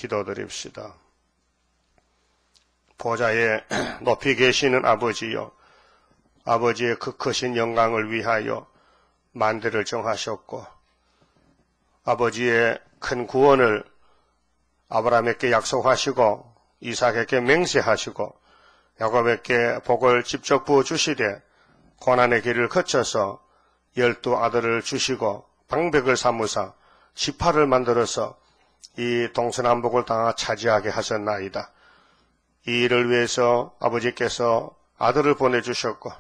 기도드립시다. 보좌에 높이 계시는 아버지여, 아버지의 그 크신 영광을 위하여 만대를 정하셨고 아버지의 큰 구원을 아브라함에게 약속하시고 이삭에게 맹세하시고 야곱에게 복을 직접 부어주시되 고난의 길을 거쳐서 12 아들을 주시고 방백을 삼으사 지파를 만들어서 이 동서남북을 다 차지하게 하셨나이다. 이 일을 위해서 아버지께서 아들을 보내주셨고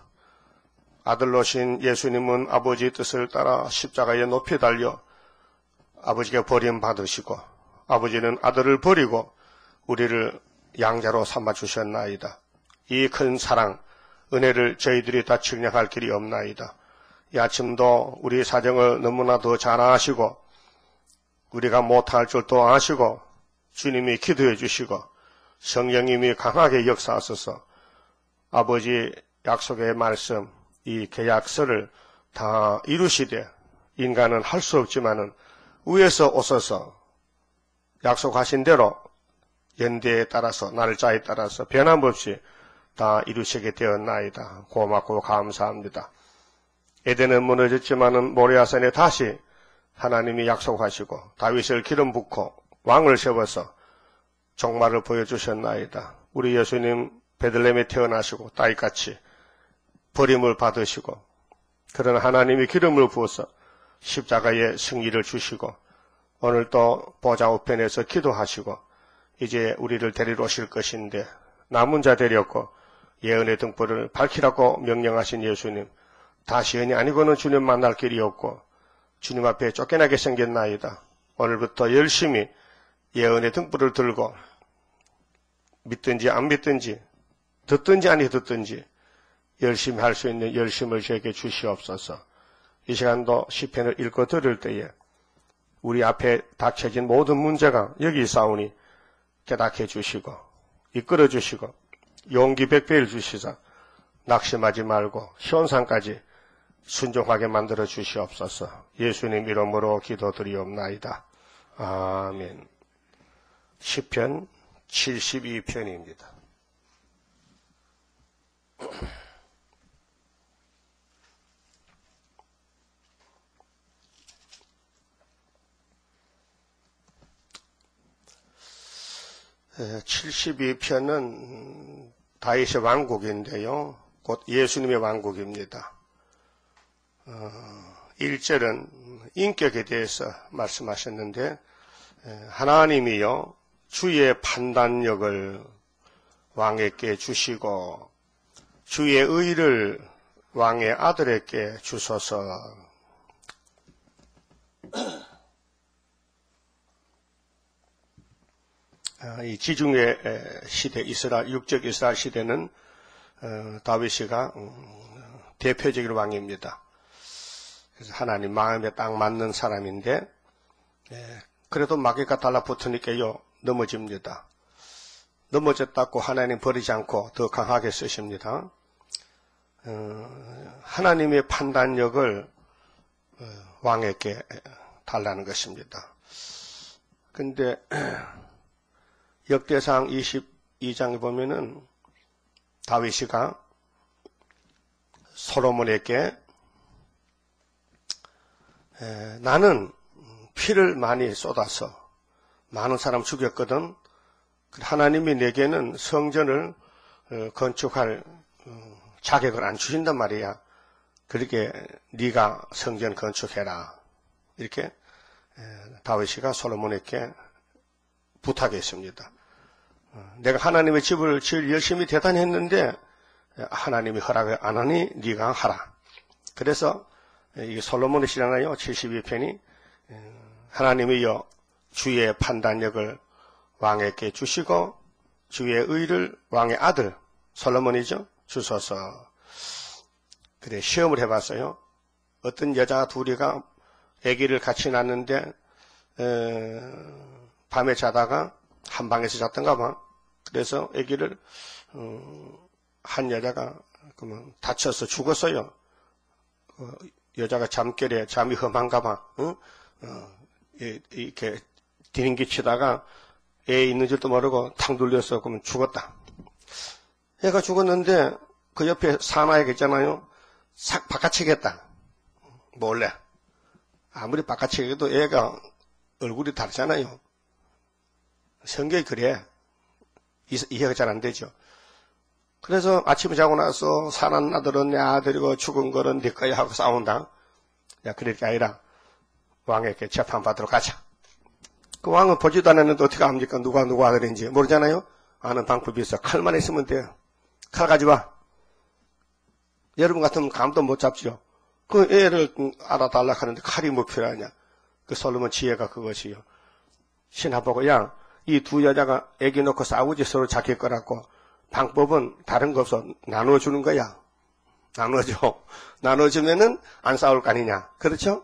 아들로신 예수님은 아버지의 뜻을 따라 십자가에 높이 달려 아버지께 버림받으시고 아버지는 아들을 버리고 우리를 양자로 삼아주셨나이다. 이 큰 사랑, 은혜를 저희들이 다 측량할 길이 없나이다. 이 아침도 우리 사정을 너무나 더 잘 아시고 우리가 못할 줄도 아시고 주님이 기도해 주시고 성령님이 강하게 역사하셔서 아버지 약속의 말씀, 이 계약서를 다 이루시되 인간은 할 수 없지만은 위에서 오셔서 약속하신 대로 연대에 따라서 날짜에 따라서 변함없이 다 이루시게 되었나이다. 고맙고 감사합니다. 에덴은 무너졌지만은 모리아산에 다시 하나님이 약속하시고 다윗을 기름 붓고 왕을 세워서 종말을 보여주셨나이다. 우리 예수님 베들레헴에 태어나시고 다윗같이 버림을 받으시고 그런 하나님이 기름을 부어서 십자가의 승리를 주시고 오늘 또 보좌 우편에서 기도하시고 이제 우리를 데리러 오실 것인데 남은 자 데렸고 예언의 등불을 밝히라고 명령하신 예수님, 다시 은이 아니고는 주님 만날 길이 없고 주님 앞에 쫓겨나게 생겼나이다. 오늘부터 열심히 예언의 등불을 들고 믿든지 안 믿든지 듣든지 아니 듣든지 열심히 할 수 있는 열심을 저에게 주시옵소서. 이 시간도 시편을 읽고 들을 때에 우리 앞에 닥쳐진 모든 문제가 여기 있사오니 깨닫게 해주시고 이끌어 주시고 용기 100배를 주시사 낙심하지 말고 현상까지 순종하게 만들어 주시옵소서. 예수님 이름으로 기도드리옵나이다. 아멘. 시편 72편입니다. 네, 72편은 다윗의 왕국인데요. 곧 예수님의 왕국입니다. 1절은 인격에 대해서 말씀하셨는데 하나님이요 주의 판단력을 왕에게 주시고 주의 의를 왕의 아들에게 주소서. 이 지중해 시대 육적 이스라엘 시대는 다윗이가 대표적인 왕입니다. 그래서 하나님 마음에 딱 맞는 사람인데 그래도 마귀가 달라붙으니까요 넘어집니다. 넘어졌다고 하나님 버리지 않고 더 강하게 쓰십니다. 하나님의 판단력을 왕에게 달라는 것입니다. 근데 역대상 22장에 보면은 다윗이가 솔로몬에게 나는 피를 많이 쏟아서 많은 사람 죽였거든. 하나님이 내게는 성전을 건축할 자격을 안 주신단 말이야. 그렇게 네가 성전 건축해라. 이렇게 다윗이가 솔로몬에게 부탁했습니다. 내가 하나님의 집을 제일 열심히 대단히 했는데 하나님이 허락을 안 하니 네가 하라. 그래서 이 솔로몬의 시잖아요. 72편이 하나님이여 주의 판단력을 왕에게 주시고 주의 의를 왕의 아들 솔로몬이죠. 주소서. 그래 시험을 해봤어요. 어떤 여자 둘이가 아기를 같이 낳는데 밤에 자다가 한 방에서 잤던가 봐. 그래서 아기를 한 여자가 그러면 다쳐서 죽었어요. 여자가 잠결에 잠이 험한가 봐. 이렇게 디링기치다가 애 있는 줄도 모르고 탁 눌렸어. 그러면 죽었다. 애가 죽었는데 그 옆에 사나이가 있잖아요. 싹 바깥치겠다. 몰래. 아무리 바깥치게도 애가 얼굴이 다르잖아요. 성경이 그래. 이해가 잘 안 되죠. 그래서 아침에 자고 나서 사는 아들은 내 아들이고 죽은 거는 네 거야 하고 싸운다. 야, 그럴 게 아니라 왕에게 재판받으러 가자. 그 왕은 보지도 않았는데 어떻게 압니까? 누가 아들인지 모르잖아요. 아는 방법이 있어. 칼만 있으면 돼요. 칼 가져와. 여러분 같으면 감도 못 잡죠. 그 애를 알아달라 하는데 칼이 뭐 필요하냐. 그 솔로몬 지혜가 그것이요. 신하보고 야, 이 두 여자가 애기 놓고 싸우지 서로 잡힐 거라고. 방법은 다른 거 없어. 나눠주는 거야. 나눠줘. 나눠주면은 안 싸울 거 아니냐. 그렇죠?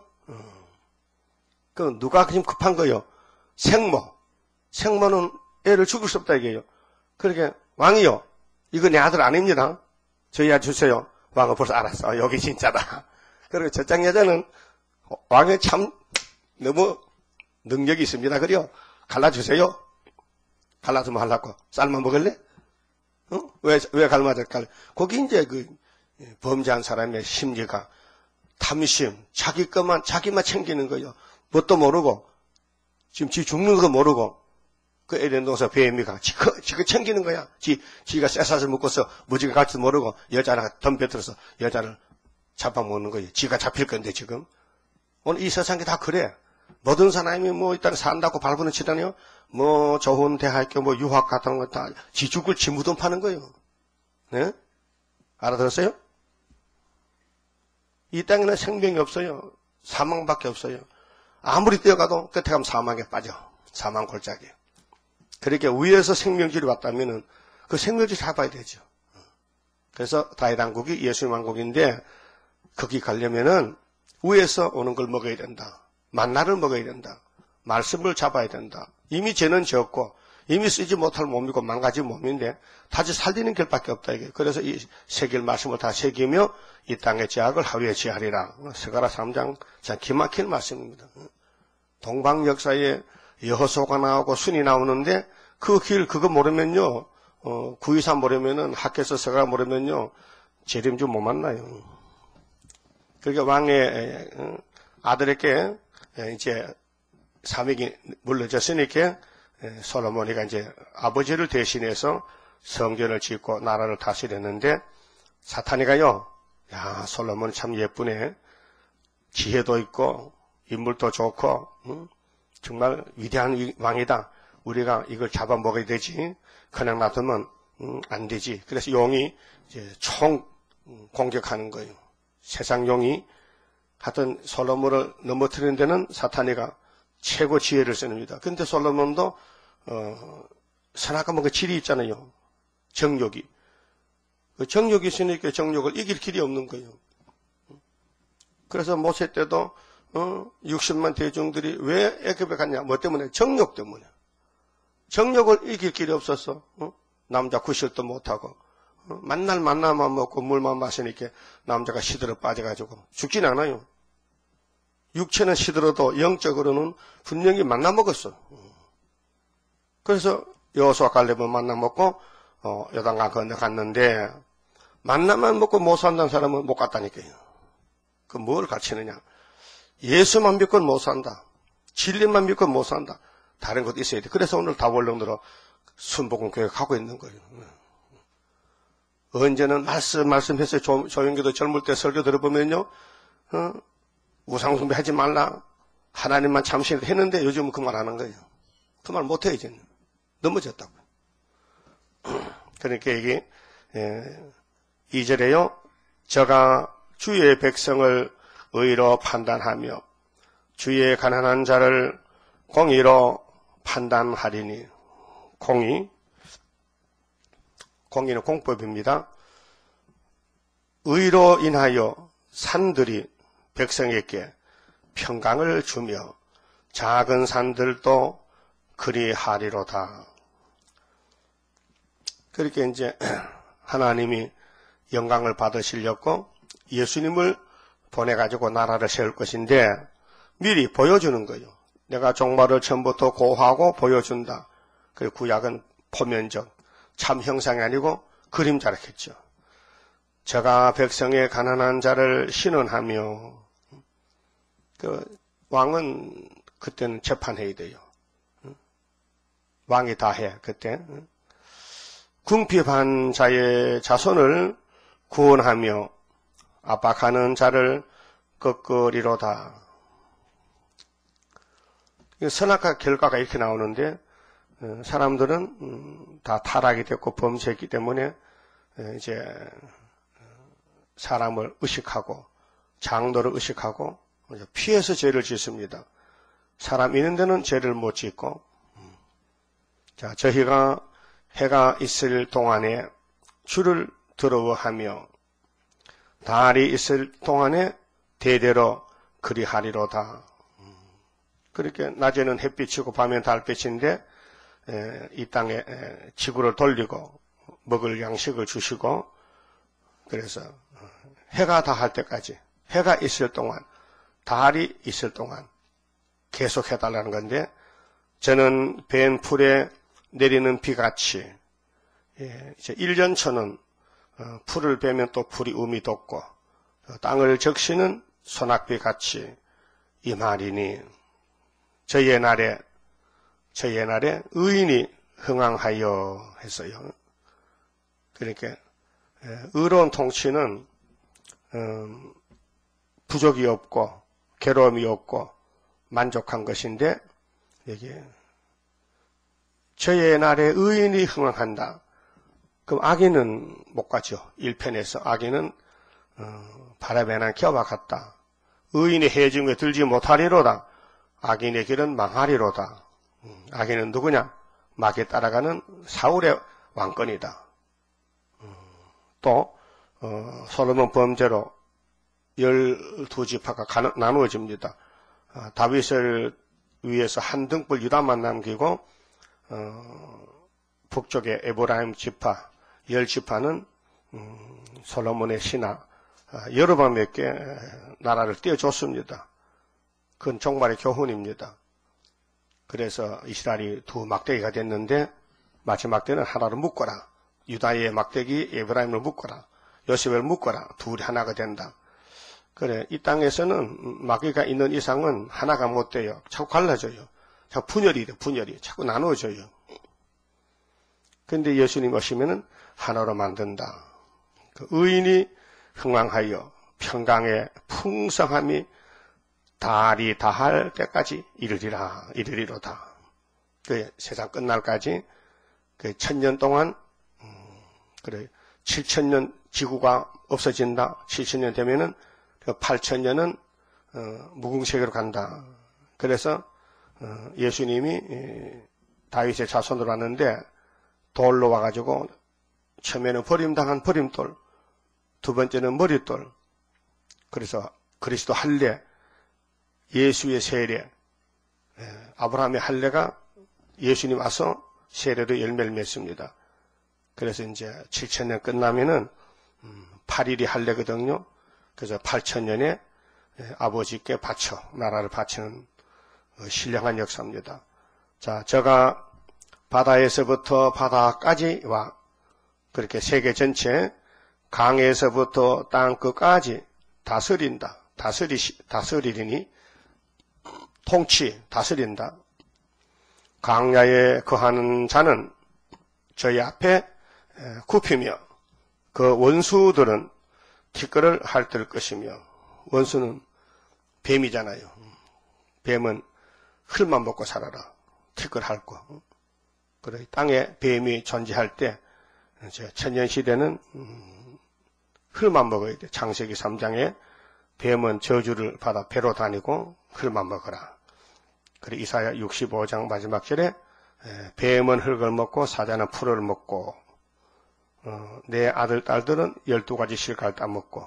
그 누가 지금 급한 거요? 생모. 생모는 애를 죽일 수 없다 이게요. 그러게 왕이요. 이거 내 아들 아닙니다. 저희 아들 주세요. 왕은 벌써 알았어. 여기 진짜다. 그리고 저쪽 여자는 왕이 참 너무 능력이 있습니다. 그래요. 갈라주세요. 갈라주면 하려고. 삶아 먹을래? 왜 갈라줄까? 거기 이제 그 범죄한 사람의 심리가 탐심, 자기만 챙기는 거예요. 뭣도 모르고, 지금 지 죽는 거 모르고, 그 에덴 동산 뱀이가 지가 챙기는 거야. 지가 쇠사슬 묶어서 무지개 갈지도 모르고 여자를 덤벼들어서 여자를 잡아먹는 거예요. 지가 잡힐 건데 지금. 오늘 이 세상이 다 그래. 모든 사람이 뭐 일단 산다고 발부는 치다니요. 뭐 좋은 대학교 뭐 유학 같은 거 다 지 죽을 지 무덤 파는 거예요. 네? 알아들었어요? 이 땅에는 생명이 없어요. 사망밖에 없어요. 아무리 뛰어가도 끝에 가면 사망에 빠져. 사망 골짜기에. 그렇게 위에서 생명질이 왔다면은 그 생명질 잡아야 되죠. 그래서 다윗 왕국이 예수님 왕국인데 거기 가려면은 위에서 오는 걸 먹어야 된다. 만나를 먹어야 된다. 말씀을 잡아야 된다. 이미 죄는 지었고 이미 쓰지 못할 몸이고 망가진 몸인데 다시 살리는 길밖에 없다 이게. 그래서 이 새길 말씀을 다 새기며 이 땅의 죄악을 하루에 지하리라. 스가랴 3장 참 기막힌 말씀입니다. 동방 역사에 여호수아가 나오고 순이 나오는데 그 길 그거 모르면요. 923 모르면은 학교에서 스가랴 모르면요. 재림주 못 만나요. 그러니까 왕의 아들에게 이제 사명이 물려졌으니까 솔로몬이가 이제 아버지를 대신해서 성전을 짓고 나라를 다스렸는데 사탄이가요. 야, 솔로몬 참 예쁘네. 지혜도 있고 인물도 좋고 정말 위대한 왕이다. 우리가 이걸 잡아먹어야 되지. 그냥 놔두면 안 되지. 그래서 용이 이제 총 공격하는 거예요. 세상 용이 하여튼 솔로몬을 넘어뜨리는 데는 사탄이가 최고 지혜를 쓰는입니다. 그런데 솔로몬도 선악과 뭔가 질이 있잖아요. 정욕이. 그 정욕이 있으니까 정욕을 이길 길이 없는 거예요. 그래서 모세 때도 60만 대중들이 왜 애굽에 갔냐? 뭐 때문에? 정욕 때문에. 정욕을 이길 길이 없었어. 남자 구실도 못하고 만날 만나만 먹고 물만 마시니까 남자가 시들어 빠져가지고 죽진 않아요. 육체는 시들어도 영적으로는 분명히 만나 먹었어. 그래서 여호수아 갈렙은 만나 먹고 요단강 건너갔는데 만나만 먹고 못 산다는 사람은 못 갔다니까요. 그 뭘 가르치느냐? 예수만 믿고는 못 산다. 진리만 믿고는 못 산다. 다른 것도 있어야 돼. 그래서 오늘 다원령으로 순복음교회 가고 있는 거예요. 언제는 말씀했어요. 조용기도 젊을 때 설교 들어보면요. 우상숭배 하지 말라. 하나님만 참신을 했는데 요즘은 그 말 하는 거예요. 그 말 못해 이제는. 넘어졌다고. 그러니까 이게 2절에요. 저가 주의 백성을 의로 판단하며 주의 가난한 자를 공의로 판단하리니. 공의는 공법입니다. 의로 인하여 산들이 백성에게 평강을 주며 작은 산들도 그리하리로다. 그렇게 이제 하나님이 영광을 받으시려고 예수님을 보내가지고 나라를 세울 것인데 미리 보여주는 거예요. 내가 종말을 처음부터 고하고 보여준다. 그 구약은 포면적, 참 형상이 아니고 그림자라 했죠. 저가 백성의 가난한 자를 신원하며, 그 왕은 그때는 재판해야 돼요. 왕이 다 해, 그때. 궁핍한 자의 자손을 구원하며 압박하는 자를 꺾으리로다. 선악과 결과가 이렇게 나오는데, 사람들은 다 타락이 됐고 범죄했기 때문에 이제 사람을 의식하고 장로를 의식하고 피해서 죄를 짓습니다. 사람 있는 데는 죄를 못 짓고, 자, 저희가 해가 있을 동안에 주를 더러워하며 달이 있을 동안에 대대로 그리하리로다. 그렇게 낮에는 햇빛이고 밤에는 달빛인데 이 땅에 지구를 돌리고 먹을 양식을 주시고, 그래서 해가 다할 때까지, 해가 있을 동안, 달이 있을 동안 계속 해달라는 건데, 저는 벤 풀에 내리는 비같이, 이제 1년초는 풀을 베면 또 풀이 음이 돋고 땅을 적시는 소낙비같이 임하리니, 저의 날에 의인이 흥왕하여 했어요. 그러니까 의로운 통치는 부족이 없고 괴로움이 없고 만족한 것인데, 여기에 저의 날에 의인이 흥왕한다. 그럼 악인은 못 가죠. 1편에서 악인은 바람에 난 기와 같다. 의인이 해중에 들지 못하리로다. 악인의 길은 망하리로다. 악인은 누구냐? 막에 따라가는 사울의 왕권이다. 또 솔로몬 범죄로 12지파가 나누어집니다. 다윗을 위해서 한 등불 유다만 남기고 북쪽의 에브라임 지파 10지파는 솔로몬의 신하 여로보암에게 나라를 떼어줬습니다. 그건 정말의 교훈입니다. 그래서 이스라엘이 두 막대기가 됐는데, 마지막 때는 하나로 묶어라. 유다의 막대기 에브라임을 묶어라. 요셉을 묶어라. 둘이 하나가 된다. 그래, 이 땅에서는 막대기가 있는 이상은 하나가 못 돼요. 자꾸 갈라져요. 자꾸 분열이 돼, 분열이. 자꾸 나누어져요. 근데 예수님 오시면은 하나로 만든다. 그 의인이 흥왕하여 평강의 풍성함이 달이 다할 때까지 이르리로다. 그 세상 끝날까지 그 1000년 동안, 그래, 7000년 지구가 없어진다. 7000년 되면은 그 8000년은 무궁세계로 간다. 그래서 예수님이 다윗의 자손으로 왔는데 돌로 와가지고 처음에는 버림당한 버림돌, 두 번째는 머릿돌. 그래서 그리스도 할례, 예수의 세례, 아브라함의 할례가 예수님 와서 세례로 열매를 맺습니다. 그래서 이제 7000년 끝나면은 8일이 할례거든요. 그래서 8000년에 아버지께 바쳐 나라를 바치는 신령한 역사입니다. 자, 저가 바다에서부터 바다까지 와 그렇게 세계 전체 강에서부터 땅 끝까지 다스린다. 다스리리니 다스린다. 광야에 거하는 자는 저희 앞에 굽히며 그 원수들은 티끌을 핥을 것이며, 원수는 뱀이잖아요. 뱀은 흙만 먹고 살아라. 티끌 핥고. 그래, 땅에 뱀이 존재할 때 이제 천년시대는 흙만 먹어야 돼. 창세기 3장에 뱀은 저주를 받아 배로 다니고 흙만 먹어라. 그래, 이사야 65장 마지막 절에 뱀은 흙을 먹고 사자는 풀을 먹고 내 아들 딸들은 12가지 실과를 따먹고.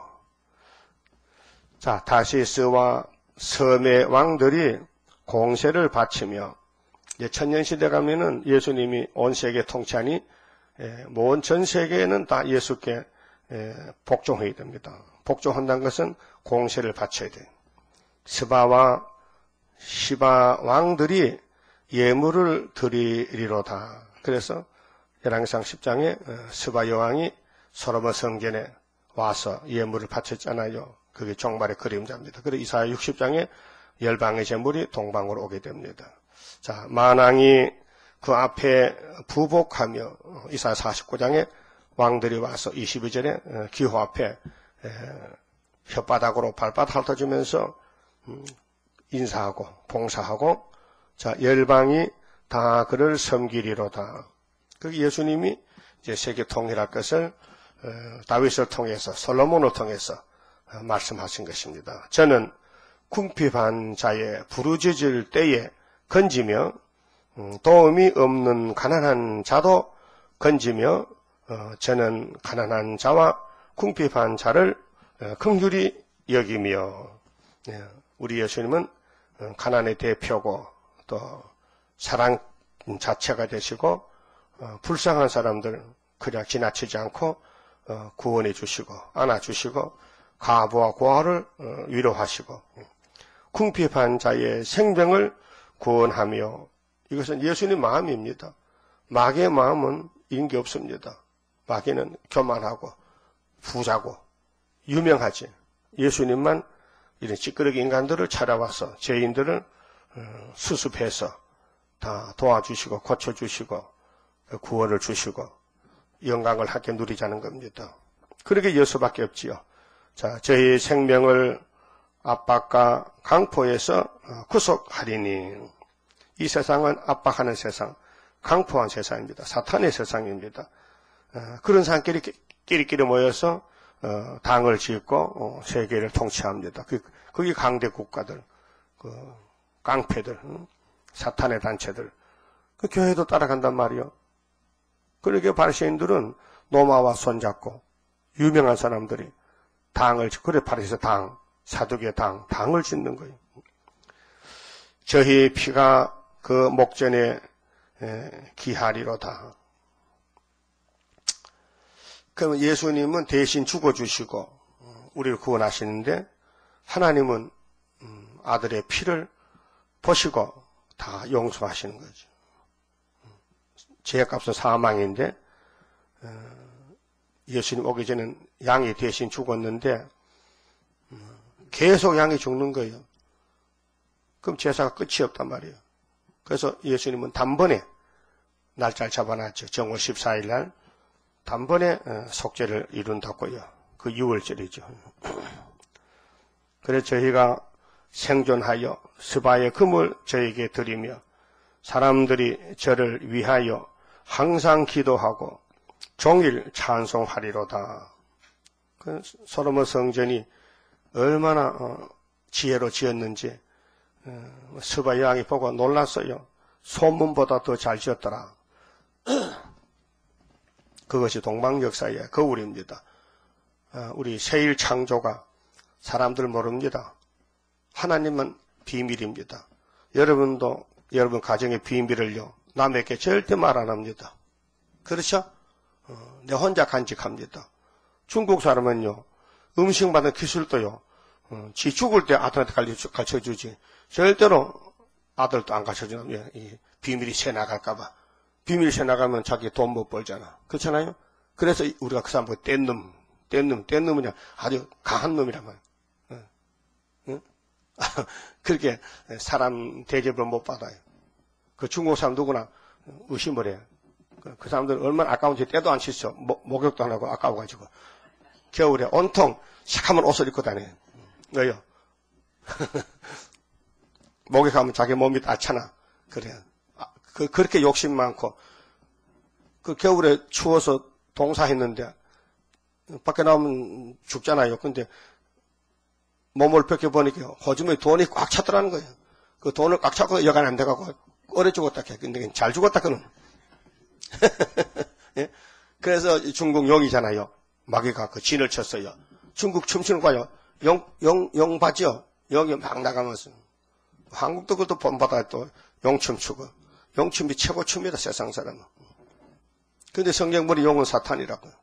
자, 다시스와 섬의 왕들이 공세를 바치며, 이제 천년시대 가면은 예수님이 온 세계 통치하니 온 세계에는 다 예수께 복종해야 됩니다. 복종한다는 것은 공세를 바쳐야 돼요. 스바와 시바 왕들이 예물을 드리리로다. 그래서 열왕기상 10장에 스바 여왕이 솔로몬 성전에 와서 예물을 바쳤잖아요. 그게 종말의 그림자입니다. 그리고 이사야 60장에 열방의 제물이 동방으로 오게 됩니다. 자, 만왕이 그 앞에 부복하며 이사야 49장에 왕들이 와서 22절에 기호 앞에 혓바닥으로 발바닥 핥아주면서 인사하고 봉사하고, 자, 열방이 다 그를 섬기리로다. 그 예수님이 이제 세계 통일할 것을 다윗을 통해서, 솔로몬을 통해서 말씀하신 것입니다. 저는 궁핍한 자의 부르짖을 때에 건지며 도움이 없는 가난한 자도 건지며 저는 가난한 자와 궁핍한 자를 긍휼히 여기며, 우리 예수님은 가난의 대표고 또 사랑 자체가 되시고 불쌍한 사람들 그냥 지나치지 않고 구원해 주시고 안아주시고 과부와 고아를 위로하시고 궁핍한 자의 생명을 구원하며, 이것은 예수님 마음입니다. 마귀의 마음은 인기 없습니다. 마귀는 교만하고 부자고 유명하지. 예수님만 이런 찌끄러기 인간들을 찾아와서 죄인들을 수습해서 다 도와주시고 고쳐주시고 구원을 주시고 영광을 함께 누리자는 겁니다. 그렇게 예수밖에 없지요. 자, 저희 생명을 압박과 강포에서 구속하리니. 이 세상은 압박하는 세상, 강포한 세상입니다. 사탄의 세상입니다. 그런 사람끼리 끼리끼리 모여서 당을 짓고 세계를 통치합니다. 그게 강대 국가들, 깡패들, 사탄의 단체들. 그 교회도 따라간단 말이요. 그러게 바리새인들은 노마와 손잡고 유명한 사람들이 당을 짓고, 그래 바리새 당, 사두개 당을 짓는 거예요. 저희 피가 그 목전에 기하리로다. 그러면 예수님은 대신 죽어주시고 우리를 구원하시는데, 하나님은 아들의 피를 보시고 다 용서하시는 거죠. 죄값은 사망인데 예수님 오기 전에는 양이 대신 죽었는데 계속 양이 죽는 거예요. 그럼 제사가 끝이 없단 말이에요. 그래서 예수님은 단번에 날짜를 잡아놨죠. 정월 14일 날 단번에 속죄를 이룬다고요. 그 6월절이죠. 그래서 저희가 생존하여 스바의 금을 저에게 드리며 사람들이 저를 위하여 항상 기도하고 종일 찬송하리로다. 그 솔로몬 성전이 얼마나 지혜로 지었는지 스바 여왕이 보고 놀랐어요. 소문보다 더 잘 지었더라. 그것이 동방 역사의 거울입니다. 우리 세일 창조가 사람들 모릅니다. 하나님은 비밀입니다. 여러분도 여러분 가정의 비밀을요, 남에게 절대 말 안 합니다. 그렇죠? 내 혼자 간직합니다. 중국 사람은요, 음식 만드는 기술도요, 지 죽을 때 아들한테 가르쳐주지, 절대로 아들도 안 가르쳐주는, 이 비밀이 새 나갈까봐. 비밀이 새 나가면 자기 돈 못 벌잖아. 그렇잖아요? 그래서 우리가 그 사람 보고 뗀놈은 아주 강한 놈이란 말이야. 응? 그렇게 사람 대접을 못 받아요. 그 중국 사람 누구나 의심을 해요. 그 사람들은 얼마나 아까운지 때도 안 씻어. 목욕도 안 하고 아까워가지고. 겨울에 온통 시커먼 옷을 입고 다녀요. 왜요? 목욕하면 자기 몸이 따잖아. 그래요. 그렇게 욕심 많고, 그 겨울에 추워서 동사했는데, 밖에 나오면 죽잖아요. 근데 몸을 벗겨보니까 호주머니 돈이 꽉 찼더라는 거예요. 그 돈을 꽉 차고 여간 안 돼가고 얼어 죽었다 해. 근데 잘 죽었다 그는. 예? 그래서 중국 용이잖아요. 마귀가 그 진을 쳤어요. 중국 춤추는 거요. 용 봤죠? 영이 막 나가면서. 한국도 그것도 본받아요. 또 용춤 추고. 용춤이 최고 춤이다, 세상 사람은. 근데 성경물이 용은 사탄이라고요.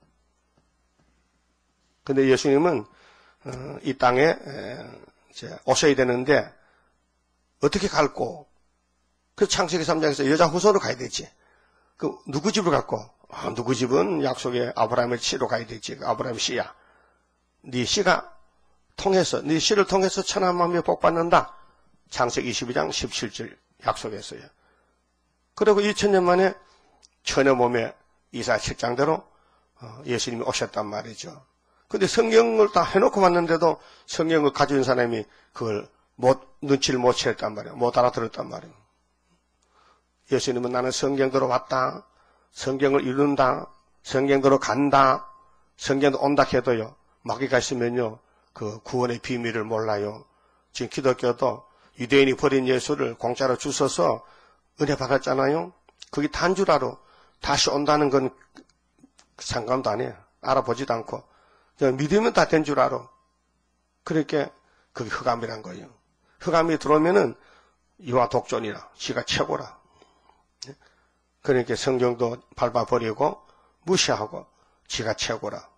근데 예수님은 이 땅에 이제 오셔야 되는데 어떻게 갈고 그래서 창세기 3장에서 여자 후손으로 가야 되지. 누구 집을 갖고? 누구 집은 약속의 아브라함의 씨로 가야 되지. 아브라함의 씨야. 네 씨가 통해서, 네 씨를 통해서 천한 만민이 복 받는다. 창세기 22장 17절 약속했어요. 그리고 2000년 만에 처녀 몸에 이사야 7장대로 예수님이 오셨단 말이죠. 근데 성경을 다 해놓고 왔는데도 성경을 가진 사람이 그걸 눈치를 못 채웠단 말이에요. 못 알아들었단 말이에요. 예수님은 나는 성경대로 왔다. 성경을 이룬다. 성경대로 간다. 성경도 온다 해도요. 마귀가 있으면요. 그 구원의 비밀을 몰라요. 지금 기독교도 유대인이 버린 예수를 공짜로 주셔서 은혜 받았잖아요. 그게 단주라로 다시 온다는 건 상관도 안 해요. 알아보지도 않고. 그냥 믿으면 다 된 줄 알아. 그렇게 그게 흑암이란 거예요. 흑암이 들어오면은 이와 독존이라. 지가 최고라. 그러니까 성경도 밟아버리고 무시하고 지가 최고라.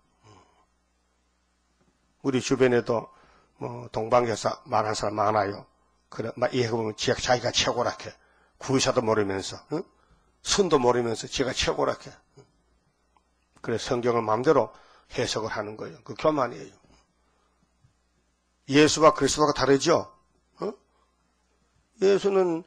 우리 주변에도 뭐 동방여사 말하는 사람 많아요. 그래, 막 이해해보면 자기가 최고라 해. 구의사도 모르면서, 응? 순도 모르면서 지가 최고라 해. 그래 성경을 마음대로 해석을 하는 거예요. 그 교만이에요. 예수와 그리스도가 다르죠? 어? 예수는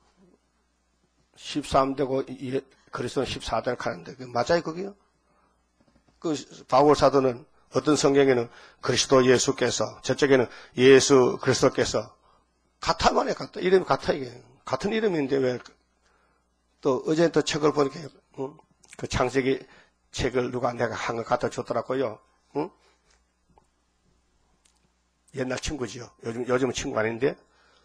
13대고 그리스도는 14대를 가는데 맞아요 그게요? 그 바울 사도는 어떤 성경에는 그리스도 예수께서 저쪽에는 예수 그리스도께서 같아만 해 같다. 이름이 같아 이게. 같은 이름인데 왜 또 어제 또 책을 보니까 그 창세기 책을 누가 내가 한 거 갖다 줬더라고요. 응? 옛날 친구지요. 요즘은 친구 아닌데.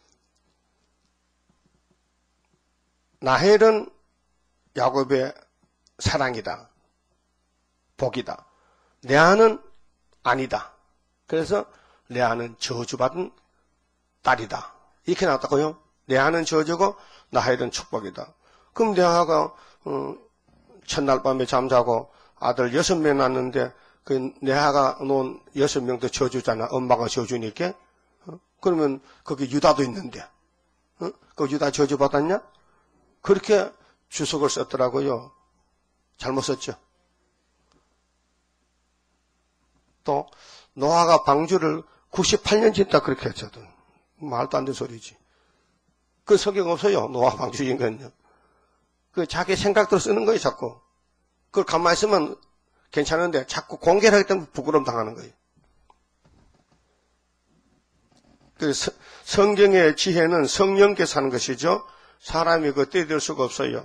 라헬은 야곱의 사랑이다. 복이다. 레아는 아니다. 그래서 레아는 저주받은 딸이다. 이렇게 나왔다고요. 레아는 저주고 라헬은 축복이다. 그럼 레아가 첫날 밤에 잠자고 아들 6명 낳았는데 그 레아가 놓은 6명도 저주잖아. 엄마가 저주니까. 그러면 거기 유다도 있는데. 그 유다 저주받았냐? 그렇게 주석을 썼더라고요. 잘못 썼죠. 또 노아가 방주를 98년 짓다 그렇게 했거든. 말도 안 되는 소리지. 그 성경 없어요. 노아 방주 지은 건요. 그 자기 생각대로 쓰는 거예요, 자꾸. 그걸 가만히 있으면 괜찮은데 자꾸 공개를 하기 때문에 부끄러움 당하는 거예요. 그 성경의 지혜는 성령께서 하는 것이죠. 사람이 그 떼들 수가 없어요.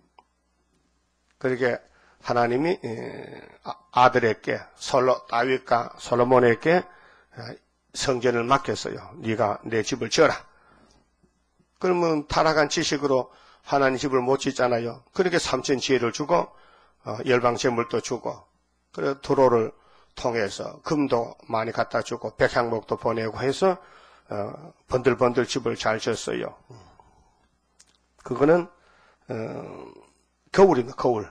그러게 하나님이 아들에게 다윗과 솔로몬에게 성전을 맡겼어요. 네가 내 집을 지어라. 그러면 타락한 지식으로 하나님 집을 못 짓잖아요. 그렇게 삼천 지혜를 주고 열방 제물도 주고 그래 도로를 통해서 금도 많이 갖다 주고 백향목도 보내고 해서 번들번들 집을 잘 지었어요. 그거는 겨울입니다. 겨울.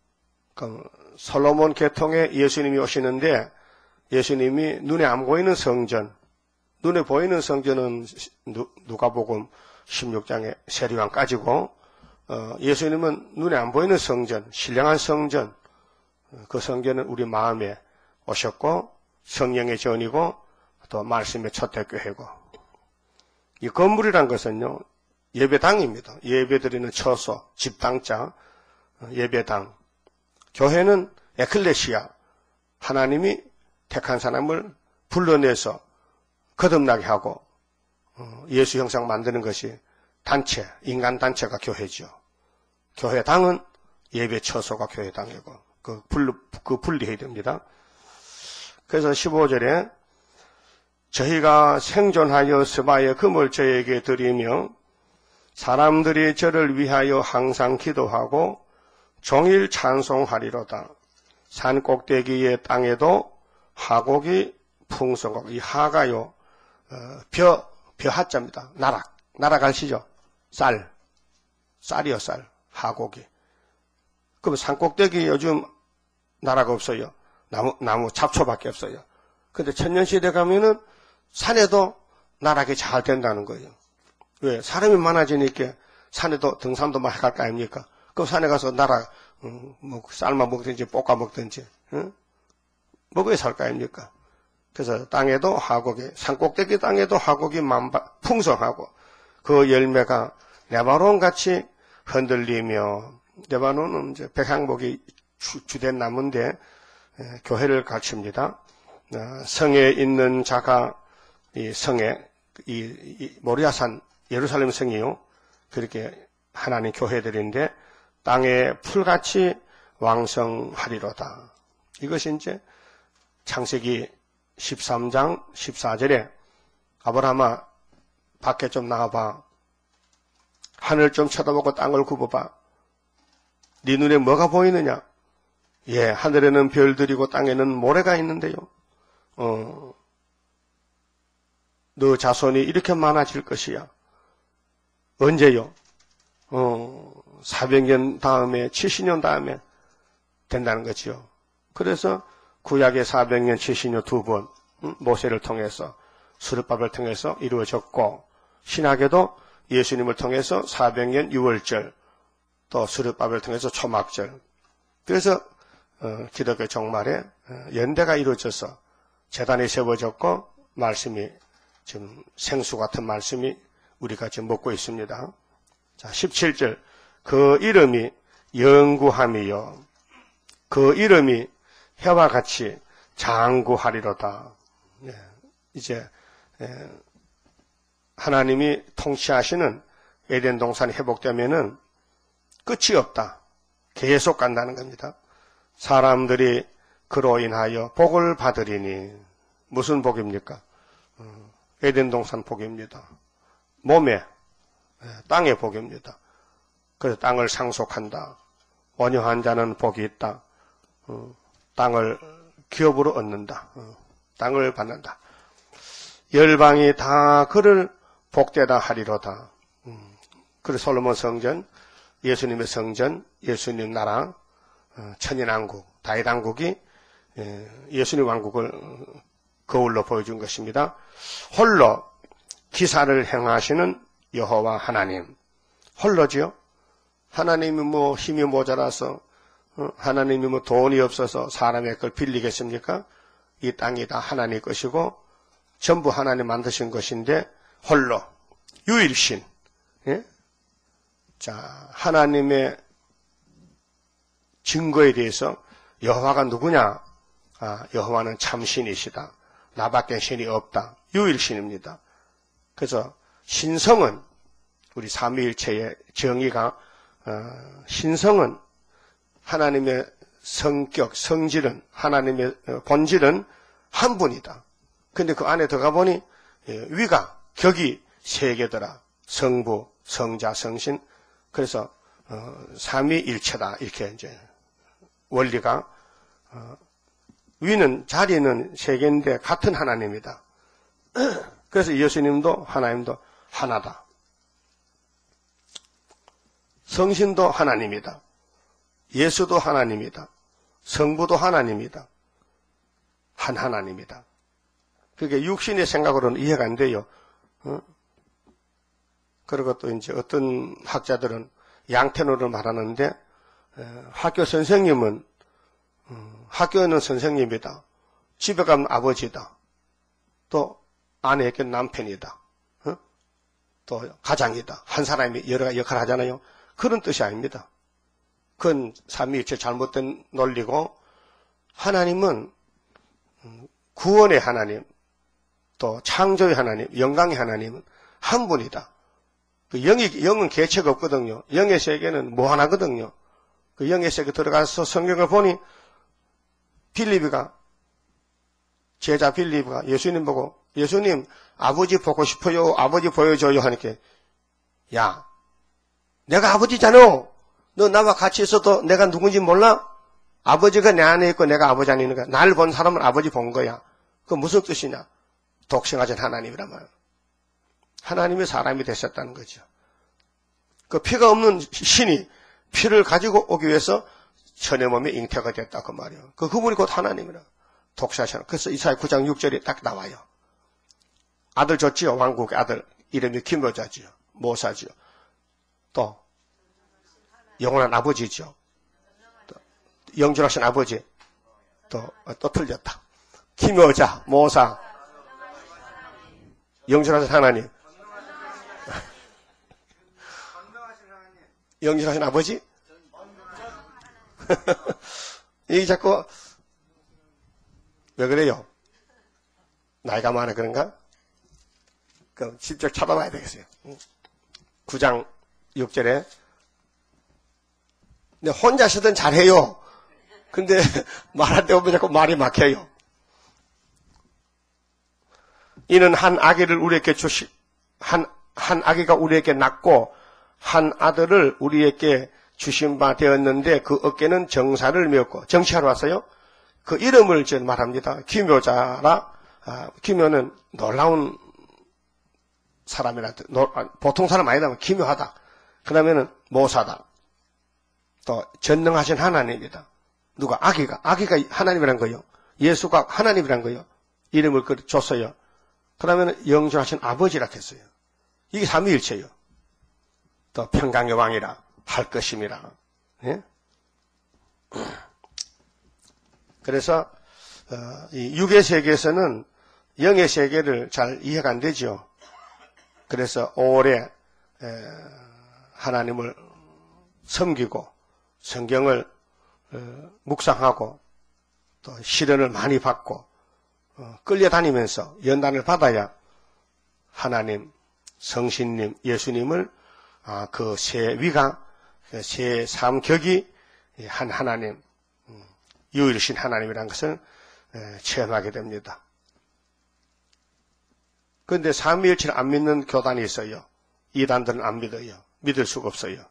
솔로몬 계통에 예수님이 오시는데 예수님이 눈에 안 보이는 성전, 눈에 보이는 성전은 누가복음 16장에 세리왕까지고 예수님은 눈에 안 보이는 성전, 신령한 성전, 그 성전은 우리 마음에 오셨고 성령의 전이고 또 말씀의 초대교회고 이 건물이란 것은요 예배당입니다. 예배드리는 처소, 집당자, 예배당. 교회는 에클레시아, 하나님이 택한 사람을 불러내서 거듭나게 하고 예수 형상 만드는 것이 단체, 인간 단체가 교회죠. 교회당은 예배 처소가 교회당이고 그 분리해야 됩니다. 그래서 15절에 저희가 생존하여 스바의 금을 저에게 드리며 사람들이 저를 위하여 항상 기도하고 종일 찬송하리로다. 산 꼭대기의 땅에도 하곡이 풍성하고 이 하가요 벼하자입니다. 나락 아시죠? 쌀이요 쌀 하곡이. 그럼 산 꼭대기 요즘 나라가 없어요. 나무 잡초밖에 없어요. 근데 천년시대 가면은 산에도 나락이 잘 된다는 거예요. 왜? 사람이 많아지니까 산에도 등산도 막 갈 거 아닙니까? 그럼 산에 가서 뭐 삶아 먹든지 볶아 먹든지, 응? 먹어야 살 거 아닙니까? 그래서 땅에도 화곡이, 산꼭대기 땅에도 화곡이 풍성하고 그 열매가 레바논 같이 흔들리며, 레바논은 이제 백향목이 주된 나무인데 교회를 가르칩니다. 성에 있는 자가 이 성에 이 모리아산 예루살렘 성이요. 그렇게 하나님 교회들인데 땅에 풀같이 왕성하리로다. 이것이 이제 창세기 13장 14절에 아브라함아 밖에 좀 나와봐. 하늘 좀 쳐다보고 땅을 굽어봐. 네 눈에 뭐가 보이느냐? 예, 하늘에는 별들이고 땅에는 모래가 있는데요. 너 자손이 이렇게 많아질 것이야. 언제요? 400년 다음에, 70년 다음에 된다는 거지요. 그래서 구약의 400년, 70년 두 번, 모세를 통해서, 수르밥을 통해서 이루어졌고, 신학에도 예수님을 통해서 400년 6월절, 또 수르밥을 통해서 초막절. 그래서 기독교 종말에 연대가 이루어져서 제단이 세워졌고 말씀이 지금 생수 같은 말씀이 우리가 지금 먹고 있습니다. 자, 17절. 그 이름이 영구함이요. 그 이름이 해와 같이 장구하리로다. 이제 하나님이 통치하시는 에덴 동산이 회복되면은 끝이 없다. 계속 간다는 겁니다. 사람들이 그로 인하여 복을 받으리니 무슨 복입니까? 에덴 동산 복입니다. 몸에 땅의 복입니다. 그래서 땅을 상속한다. 온유한 자는 복이 있다. 땅을 기업으로 얻는다. 땅을 받는다. 열방이 다 그를 복되다 하리로다. 그래서 솔로몬 성전, 예수님의 성전, 예수님 나라, 천인왕국, 다윗왕국이 예수님 왕국을 거울로 보여준 것입니다. 홀로 기사를 행하시는 여호와 하나님. 홀로지요. 하나님이 뭐 힘이 모자라서, 하나님이 뭐 돈이 없어서 사람의 걸 빌리겠습니까? 이 땅이 다 하나님 것이고 전부 하나님 만드신 것인데 홀로 유일신. 예? 자, 하나님의 증거에 대해서 여호와가 누구냐? 여호와는 참신이시다. 나밖에 신이 없다. 유일신입니다. 그래서 신성은 우리 삼위일체의 정의가 신성은 하나님의 성격, 성질은 하나님의 본질은 한 분이다. 근데 그 안에 들어가 보니 위가 격이 세 개더라. 성부, 성자, 성신. 그래서 삼위일체다. 이렇게 이제 원리가 위는 자리는 세 개인데 같은 하나님이다. 그래서 예수님도 하나님도 하나다. 성신도 하나님이다. 예수도 하나님이다. 성부도 하나님이다. 한 하나님이다. 그게 육신의 생각으로는 이해가 안 돼요. 그리고 또 이제 어떤 학자들은 양태론을 말하는데 학교 선생님은 학교는 선생님이다. 집에 가면 아버지다. 또 아내에게 남편이다. 또 가장이다. 한 사람이 여러 역할을 하잖아요. 그런 뜻이 아닙니다. 그건 삼위일체 잘못된 논리고 하나님은 구원의 하나님, 또 창조의 하나님, 영광의 하나님은 한 분이다. 그 영은 개체가 없거든요. 영의 세계는 무한하거든요. 그 영의 세계 들어가서 성경을 보니 제자 빌립이가 예수님 보고 예수님 아버지 보고 싶어요. 아버지 보여줘요 하니까 야 내가 아버지잖아. 너 나와 같이 있어도 내가 누군지 몰라? 아버지가 내 안에 있고 내가 아버지 안에 있는 거야. 나를 본 사람은 아버지 본 거야. 그 무슨 뜻이냐? 독생하신 하나님이란 말이야. 하나님이 사람이 되셨다는 거죠. 그 피가 없는 신이 피를 가지고 오기 위해서 천의 몸에 잉태가 됐다 그 말이에요. 그분이 곧 하나님이라. 독생하신. 그래서 이사야 9장 6절에 딱 나와요. 아들 줬지요. 왕국의 아들. 이름이 기묘자지요. 모사지요. 또 영원한 아버지죠. 또 영존하신 아버지. 또 틀렸다. 기묘자, 모사, 영존하신 하나님. 영존하신 아버지? 이게 자꾸 왜 그래요? 나이가 많아 그런가? 그럼 직접 찾아봐야 되겠어요. 9장 6절에 근데 혼자서든 잘해요. 근데 말할 때 보면 자꾸 말이 막혀요. 이는 한 아기를 우리에게 한 아기가 우리에게 낳고 한 아들을 우리에게 주신 바 되었는데 그 어깨는 정사를 메었고 정치하러 왔어요. 그 이름을 지금 말합니다. 기묘자라. 기묘는 놀라운 사람이라 보통 사람 아니다면 기묘하다. 그 다음에는 모사다. 또 전능하신 하나님이다. 누가? 아기가 하나님이란 거요. 예수가 하나님이란 거요. 이름을 줬어요. 그 다음에는 영존하신 아버지라 했어요. 이게 삼위일체요. 또 평강의 왕이라 할 것임이라. 예? 그래서 이 육의 세계에서는 영의 세계를 잘 이해가 안 되죠. 그래서 오래 하나님을 섬기고 성경을 묵상하고 또 시련을 많이 받고 끌려다니면서 연단을 받아야 하나님, 성신님, 예수님을 그 세 위가, 세 삼격이 한 하나님, 유일신 하나님이라는 것을 체험하게 됩니다. 그런데 삼위일체를 안 믿는 교단이 있어요. 이단들은 안 믿어요. 믿을 수가 없어요.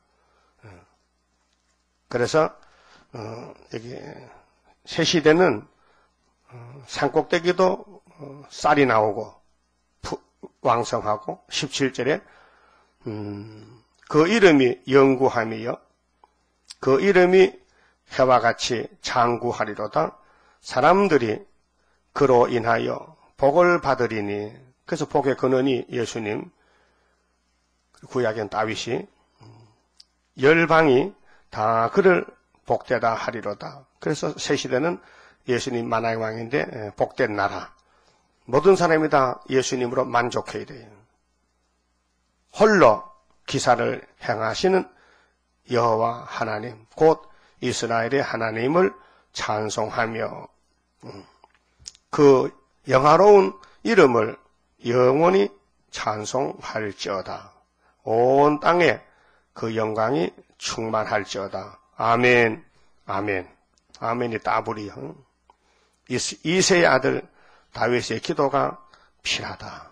그래서 여기 새 시대는 산꼭대기도 쌀이 나오고 왕성하고 17절에 그 이름이 영구함이요 그 이름이 해와 같이 장구하리로다. 사람들이 그로 인하여 복을 받으리니. 그래서 복의 근원이 예수님, 구약엔 다윗이 열방이 다 그를 복되다 하리로다. 그래서 새 시대는 예수님 만왕의 왕인데 복된 나라. 모든 사람이 다 예수님으로 만족해야 돼요. 홀로 기사를 행하시는 여호와 하나님, 곧 이스라엘의 하나님을 찬송하며 그 영화로운 이름을 영원히 찬송할지어다. 온 땅에 그 영광이 충만할지어다. 아멘, 아멘. 아멘이 따블이요. 이새의 아들 다윗의 기도가 필하다.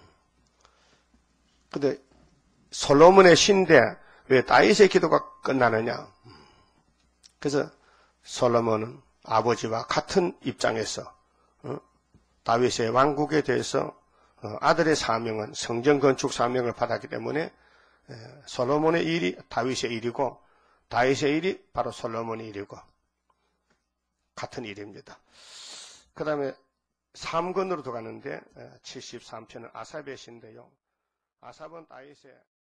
근데 솔로몬의 시인데 왜 다윗의 기도가 끝나느냐? 그래서 솔로몬은 아버지와 같은 입장에서 다윗의 왕국에 대해서 아들의 사명은 성전 건축 사명을 받았기 때문에 솔로몬의 일이 다윗의 일이고 다윗의 일이 바로 솔로몬의 일이고 같은 일입니다. 그 다음에 3권으로 들어가는데 73편은 아삽의 시인데요. 아삽은 다윗의